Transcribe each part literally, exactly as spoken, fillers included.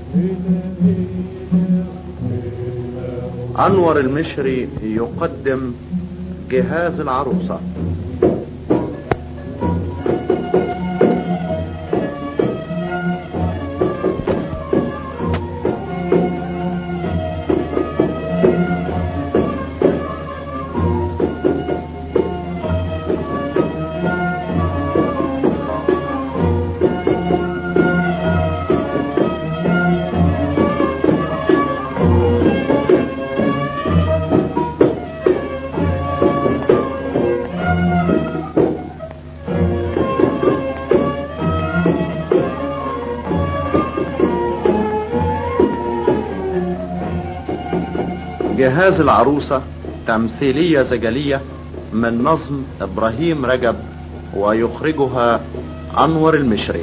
أنور المشري يقدم جهاز العروسة. جهاز العروسة تمثيلية زجلية من نظم إبراهيم رجب، ويخرجها أنور المشري.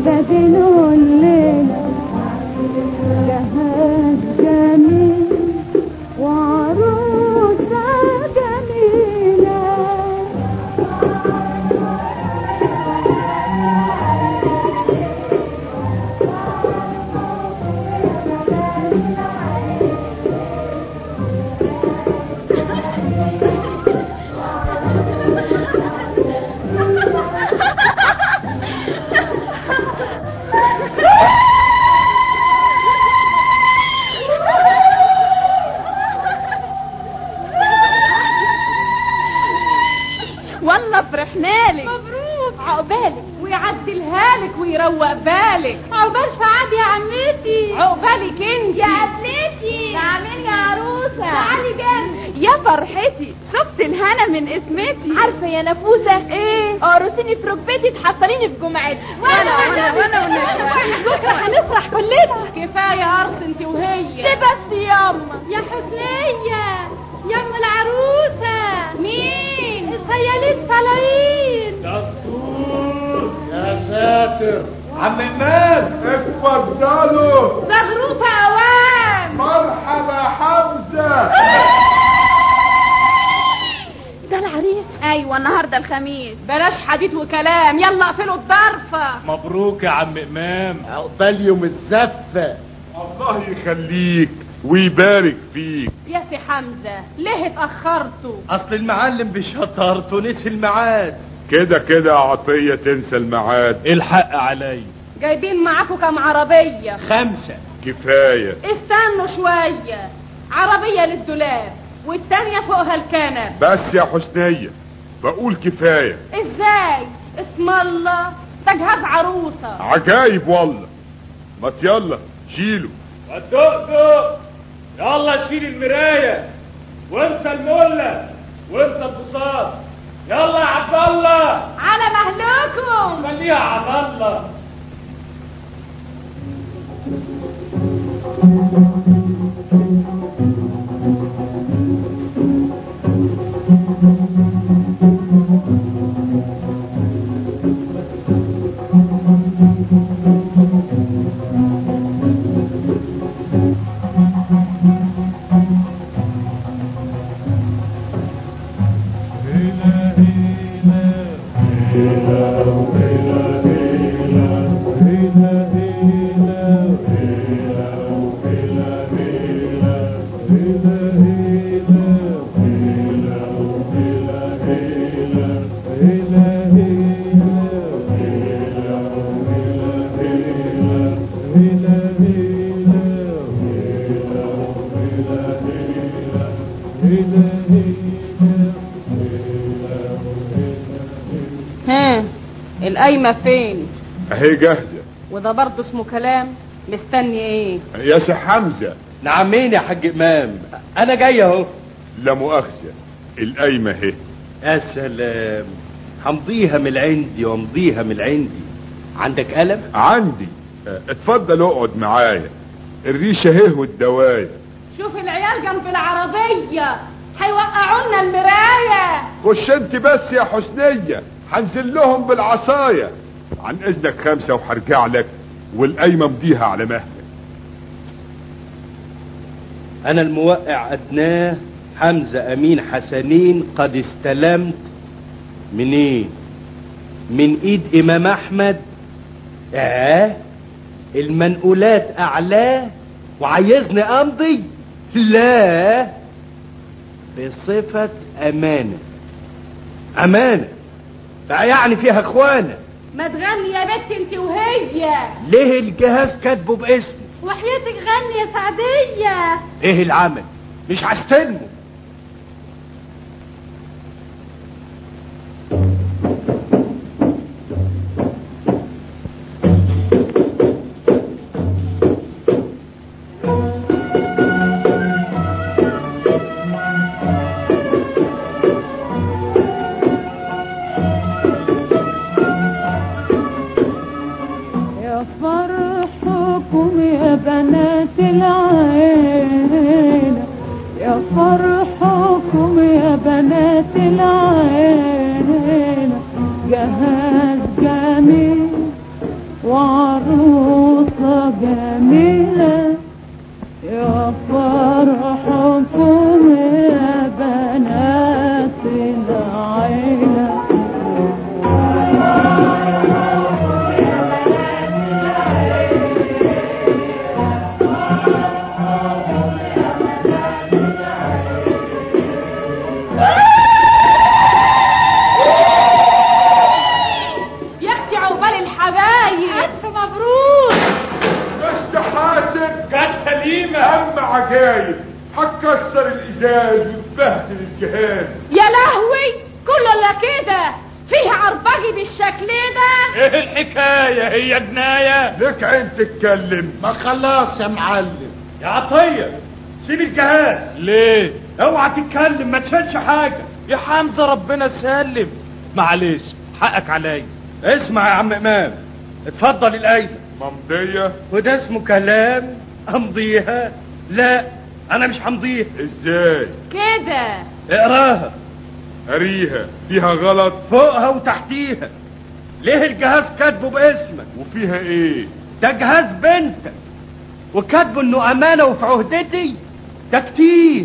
بدينه الليلة جهاز جميل وعروسة جميلة. والله فرحنالك. مبروك، عقبالك ويعدلها لك ويروق بالك. عقبال سعاد يا عمتي. عقبالك انت يا قبلتي. تعملي يا عروسه. تعالي جنبي يا فرحتي، شفت الهنا من اسمتي. عارفه يا نفوسه ايه؟ قرصيني في ركبتي تحصليني في جمعتي. وانا وانا وانا وانا بكره هنفرح كلنا. كفايه قرص انت وهي. ليه بس ياما؟ يا حسنيه يا ام العروسه. مين؟ الخيالين طالعين. دستور يا ساتر. عم امام اتفضلوا. زغروطه اوام. مرحبا حمزه. ده العريس. ايوه النهارده الخميس. بلاش حديث وكلام، يلا اقفلوا الضرفه. مبروك يا عم امام. عقبال يوم الزفه. الله يخليك ويبارك فيك. يا سي حمزه ليه اتاخرتوا؟ اصل المعلم بشطارته نسي الميعاد. كده كده عطيه تنسى الميعاد. الحق علي. جايبين معاكم كام عربيه؟ خمسة. كفايه. استنوا شويه. عربيه للدولاب والتانيه فوقها الكنب. بس يا حسنيه بقول كفايه. ازاي؟ اسم الله ده جهاز عروسه. عجايب والله. ما يلا شيلوا. الدقدق يلا شيل المرايه وانسى المله وانسى البساط. يلا يا عبد الله. على مهلكم. خليها يا عبد الله. ها القايمه فين؟ اهي جاهزه. وده برضه اسمه كلام؟ مستني ايه؟ يا سي حمزه. نعم مين يا حاج امام؟ انا جاي اهو. لا مؤاخذه القايمه اهي. يا سلام، همضيها من عندي وامضيها من عندي. عندك قلم؟ عندي. اه، اتفضل اقعد معايا. الريشه اهي والدوايه. شوف العيال جنب العربيه هيوقعوا لنا المرايه. خش انت بس يا حسنيه، هنزل لهم بالعصايه. عن اذنك خمسه وهرجع لك، والقايمه مضيها على مهلك. انا الموقع ادناه حمزه امين حسنين قد استلمت منين؟ من ايد امام احمد. اه المنقولات اعلاه وعايزني امضي؟ لا، بصفة امانة. امانة يعني فيها اخوانة. ما تغني يا بنت انت وهي. ليه الجهاز كاتبه باسمي؟ وحياتك غني يا سعدية. ايه العمل؟ مش هستلمه. يا فرحكم يا بنات العين، يا فرحكم يا بنات العين، جهاز جميل وعروسة جميلة يا فرحكم يا بنات العيلة. يا اختي عقبال الحبايب، الف مبروك. بس حاسب كانت سليمة. اما عجايب هتكسر الازاز وتبهدل الجهاز. يا لهوي كله الا كده، فيه عربجي بالشكل ده. ايه الحكاية هي جناية؟ لك عين تتكلم. ما خلاص يا معلم. يا عطية سيب الجهاز. ليه اوعى تتكلم، ما تشيلش حاجة. يا حمزة ربنا سلم؟ معلش حقك عليا. اسمع يا عم امام، اتفضل القايمة ممضية. وده اسمه كلام امضيها؟ لا انا مش همضيها. ازاي كده اقراها. قريها فيها غلط. فوقها وتحتيها. ليه الجهاز كاتبه باسمك؟ وفيها ايه؟ ده جهاز بنتك وكاتبه انه امانة وفي عهدتي. ده كتير،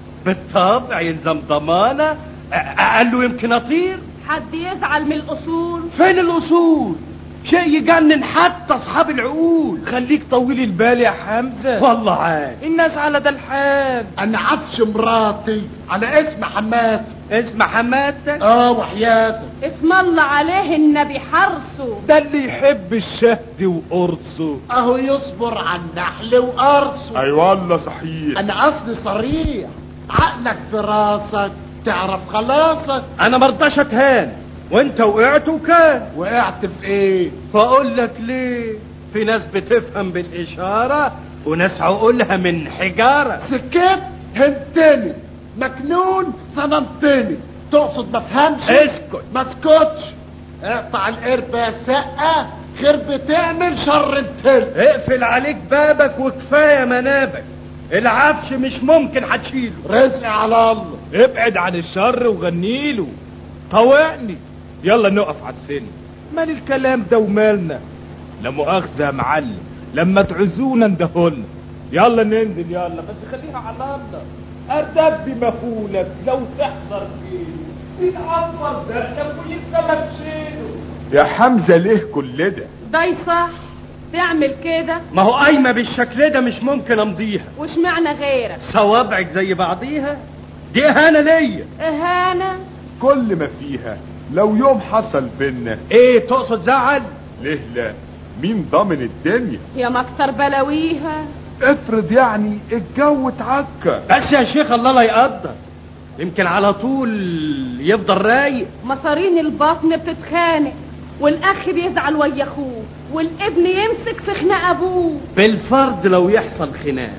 بالطبع يلزم ضمانة. قال له يمكن اطير. حد يزعل من الاصول؟ فين الاصول؟ شيء يجنن حتى اصحاب العقول. خليك طويل البال يا حمزة، والله عاد الناس على ده الحال. انا عفش مراتي على اسم حماتي. اسم حماتك؟ اه وحياتك. اسم الله عليه النبي حرصه. ده اللي يحب الشهد وقرصه. اهو يصبر على النحل وقرصه. اي والله صحيح. انا اصلي صريح، عقلك في راسك تعرف خلاصك. انا مرضاش اتهان، وانت وقعت وكان. وقعت في ايه؟ فاقول لك ليه، في ناس بتفهم بالاشارة وناس عقولها من حجارة. سكت هنتني مجنون صنمتني. تقصد ما فهمش؟ اسكت. ما اسكتش. اقطع القربة يا سقة، خير بتعمل شر التل. اقفل عليك بابك وكفاية منابك. العفش مش ممكن هتشيله. رزق على الله. ابعد عن الشر وغنيله. طوعني يلا نقف على السن. مال الكلام ده ومالنا؟ لا مؤاخذة يا معلم، لما تعزونا ندهولنا. يلا ننزل يلا، بس خليها على الله. أردب مفولك لو تحضر فيه تتعور ده ولسه ما تشيله. يا حمزة ليه كل ده؟ ده يصح تعمل كده؟ ما هو قايمة بالشكل ده مش ممكن امضيها. وش معنى غيرك؟ صوابعك زي بعضيها، دي اهانة ليا. اهانة؟ كل ما فيها لو يوم حصل بينا. ايه تقصد زعل؟ ليه لا؟ مين ضامن الدنيا؟ يا مكتر بلاويها. افرض يعني الجو اتعكر. بس يا شيخ الله لا يقدر، يمكن على طول يفضل رايق. مصارين البطن بتتخانق، والاخ بيزعل ويا اخوه، والابن يمسك في خناق ابوه. بالفرض لو يحصل خناق،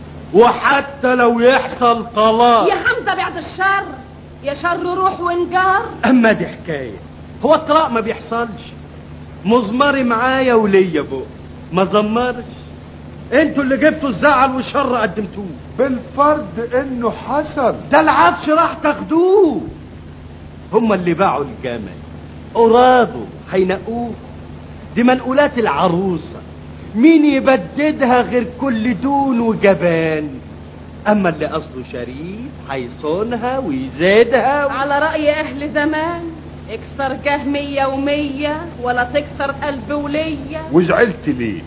وحتى لو يحصل طلاق. يا حمزة بعد الشر، يا شر روح وانجار. اما دي حكاية، هو الطلاق ما بيحصلش. مزمري معايا وليا بقى ما زمرش. انتوا اللي جبتوا الزعل والشر قدمتوه. بالفرض انه حصل. ده العفش راح تاخدوه. هما اللي باعوا الجمل ارادوا هينقوه. دي منقولات العروسة، مين يبددها غير كل دون وجبان؟ اما اللي اصله شريف هيصونها ويزيدها و... على رأي اهل زمان، اكسر جهمية ومية ولا تكسر قلب ولية. وزعلت ليه؟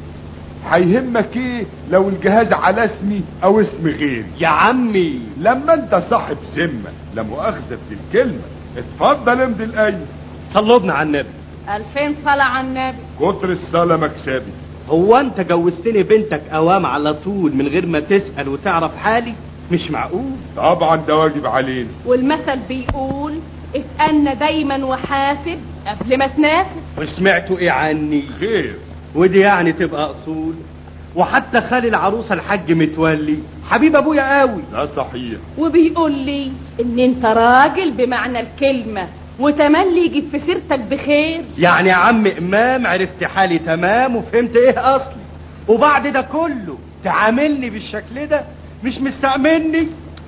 هيهمك ايه لو الجهاز على اسمي او اسم غيري؟ يا عمي لما انت صاحب ذمة، لا مؤاخذة في الكلمة. اتفضل امضي القايمة. صلوبنا على النبي. الفين صلاة على النبي. كتر الصلاة مكسبي. هو انت جوزتني بنتك اوام على طول من غير ما تسأل وتعرف حالي؟ مش معقول. طبعا ده واجب علينا. والمثل بيقول اتأنى دايما وحاسب قبل ما تناسب. وسمعتوا ايه عني؟ خير. ودي يعني تبقى اصول. وحتى خالي العروسة الحاج متولي حبيب ابويا قوي. لا صحيح. وبيقول لي ان انت راجل بمعنى الكلمة، وتملي يجيب في سيرتك بخير. يعني يا عم امام عرفت حالي تمام وفهمت ايه اصلي، وبعد ده كله تعاملني بالشكل ده؟ مش مستأمني؟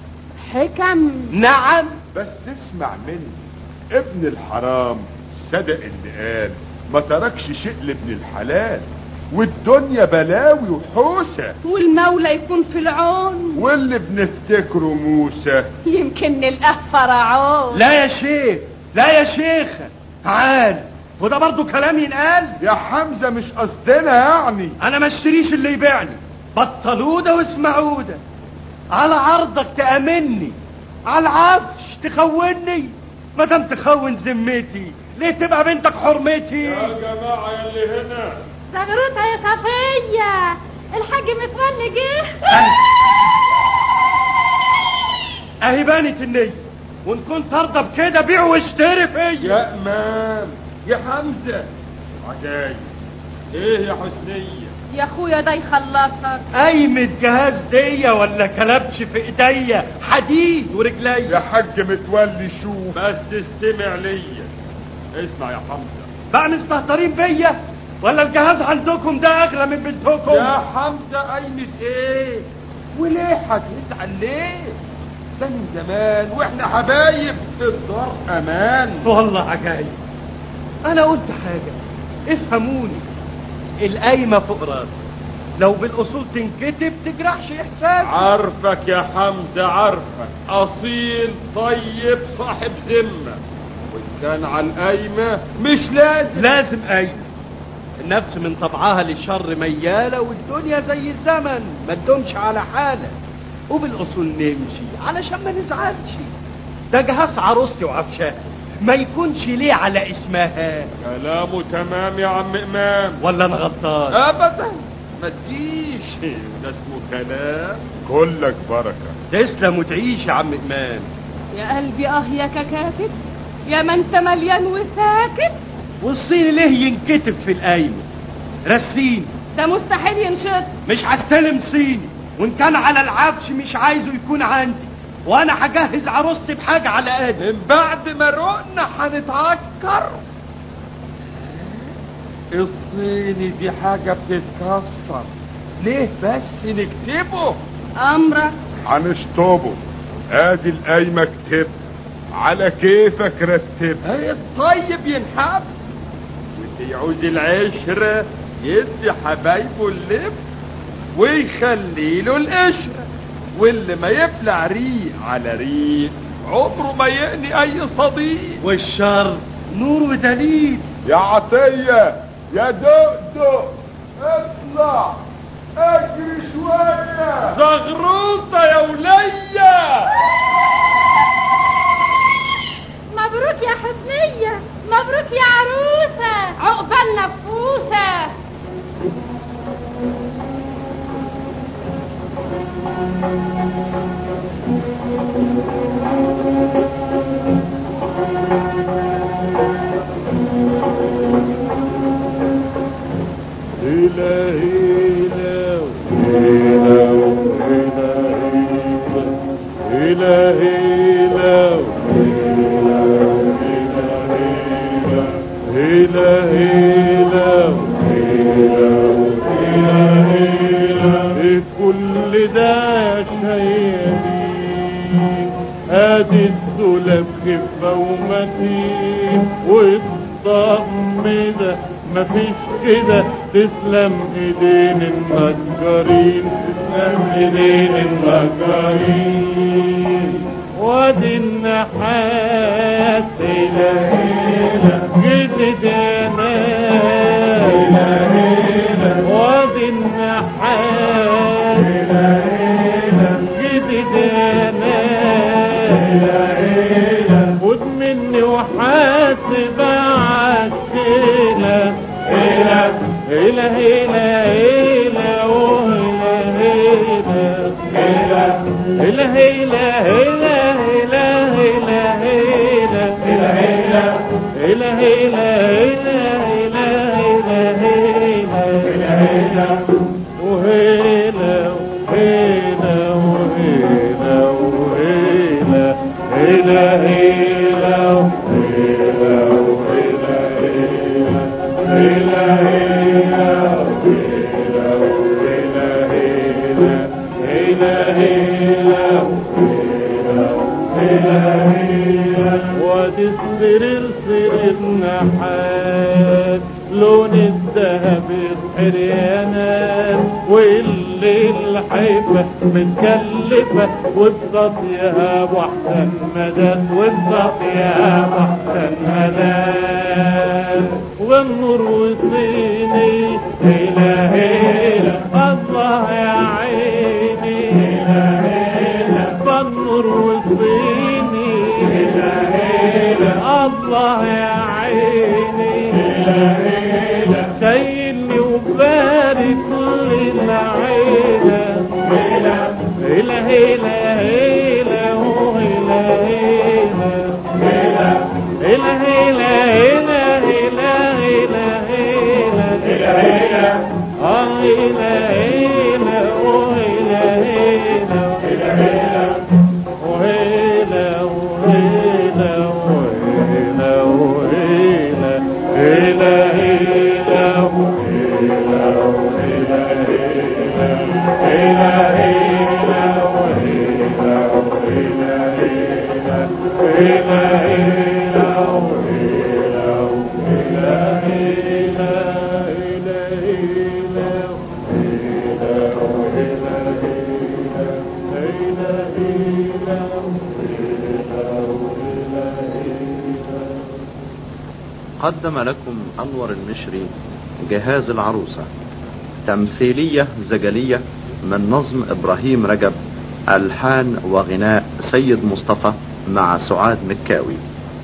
حكم. نعم. بس اسمع مني، ابن الحرام صدق اللي قال ما تركش شيء لابن الحلال. والدنيا بلاوي وحوسة، والمولى يكون في العون، واللي بنفتكره موسى يمكن نلقاه فرعون. لا يا شيخ، لا يا شيخ، تعال، وده برضو كلام ينقال. يا حمزة مش قصدنا يعني. انا ما اشتريش اللي يبيعني، بطلوا ده واسمعوا ده. على عرضك تأمني، على العفش تخوني، ما دام تخون ذمتي ليه تبقى بنتك حرمتي؟ يا جماعة يا اللي هنا، زغروطة يا صفية، الحاج متولي جه. اهي بانت النية، وان كنت ارضى بكده بيع واشتري فيا. يا امام يا حمزة عجايب. ايه يا حسنية يا اخويا ده يخلصك. قايمة جهاز دية ولا كلبش في ايديا حديد ورجليا؟ يا حاج متولي شوف بس استمع ليا. اسمع يا حمزة، بقى مستهترين بيا ولا الجهاز عندكم ده اغلى من بنتكم؟ يا حمزة قايمة ايه وليه هتزعل ليه؟ ده من زمان واحنا حبايب في الدار امان. والله عجايب. انا قلت حاجة افهموني، القايمة فوق راسي، لو بالاصول تنكتب تجرحش احساس. عارفك يا حمزة عارفك، اصيل طيب صاحب ذمة، وان كان على القايمة مش لازم. لازم قايمة. النفس من طبعها للشر ميالة، والدنيا زي الزمن ما تدومش على حالة، وبالاصول نمشي علشان ما نزعلش. ده جهاز عروستي وعفشها، ما يكونش ليه على اسمها. كلامه تمام يا عم امام، ولا انا غلطان؟ ابدا ما تجيش، ده اسمه كلام. كلك بركة. تسلم وتعيش يا عم امام. يا قلبي اه يا ككاتب، يا ما انت مليان وساكت. والصين ليه ينكتب في القايمة؟ رسيني. ده مستحيل ينشط. مش هستلم صيني، وان كان على العفش مش عايزه يكون عندي، وانا هجهز عروستي بحاجة على قد. من بعد ما رقنا هنتعكر. الصيني دي حاجة بتتكسر، ليه بس نكتبه؟ امرك. هنشطبه. ادي القايمة اكتب على كيفك رتبها. الطيب ينحب، واللي يعوز العشرة يدي حبايبه اللب ويخلي له القشرة، واللي ما يبلع ريق على ريق عمره ما يقني اي صديق. والشر نور ودليل. يا عطية يا دقدق اطلع اجري شوية. زغروطة يا ولية. مبروك يا حسنية، مبروك يا عروسة، عقبال نفوسة. هلا هلا هلا هلا هلا هلا هلا هلا كل ده شيالين، ادي السلب خفة ومتين، والضم ده مفيش كده. تسلم ايدين النجارين، تسلم ايدين النجارين. وادي النحاس هلا هلا جدد يا ناس هلا هلا. وادي النحاس هلا هلا جدد يا ناس هلا هلا. خد مني وحاسب عالشيلة هلا هلا هلا هلا وهلا هلا هلا هلا هلا هلا هلا هلا هلا هلا هلا هلا هلا هلا وهلا وهلا وهلا وهلا هلا هلا وهلا وهلا هلا هلا وادي السرير سرير نحاس، لون الذهب عريانات واللي الحبة متكلفة وبسط يا ابو احسن مدد وبسط يا ابو احسن مدد والنور وصيني هيلا هيلا الله يا عيني هيلا هيلا فالنور وصيني هيلا هيلا الله يا عيني هيلا هيلا سيدني وبارك للعيلة هيلا هيلا هيلا هيلا هيلا هيلا هيلا هيلا هيلا هيلا هيلا هيلا هيلا اه هيلا هيلا وهيلا هيلا هيلا وهيلا وهيلا وهيلا وهيلا هيلا هيلا وهيلا وهيلا هيلا هيلا وهيلا وهيلا هيلا هيلا وهيلا وهيلا هيلا قدم لكم أنور المشري جهاز العروسة، تمثيلية زجلية من نظم إبراهيم رجب، ألحان وغناء سيد مصطفى مع سعاد مكاوي.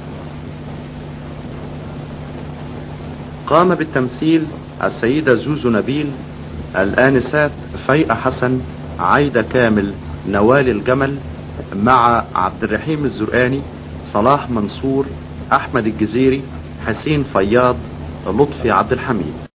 قام بالتمثيل السيدة زوزو نبيل، الآنسات فيئة حسن، عايدة كامل، نوال الجمل، مع عبد الرحيم الزرقاني، صلاح منصور، أحمد الجزيري، حسين فياض، لطفي عبد الحميد.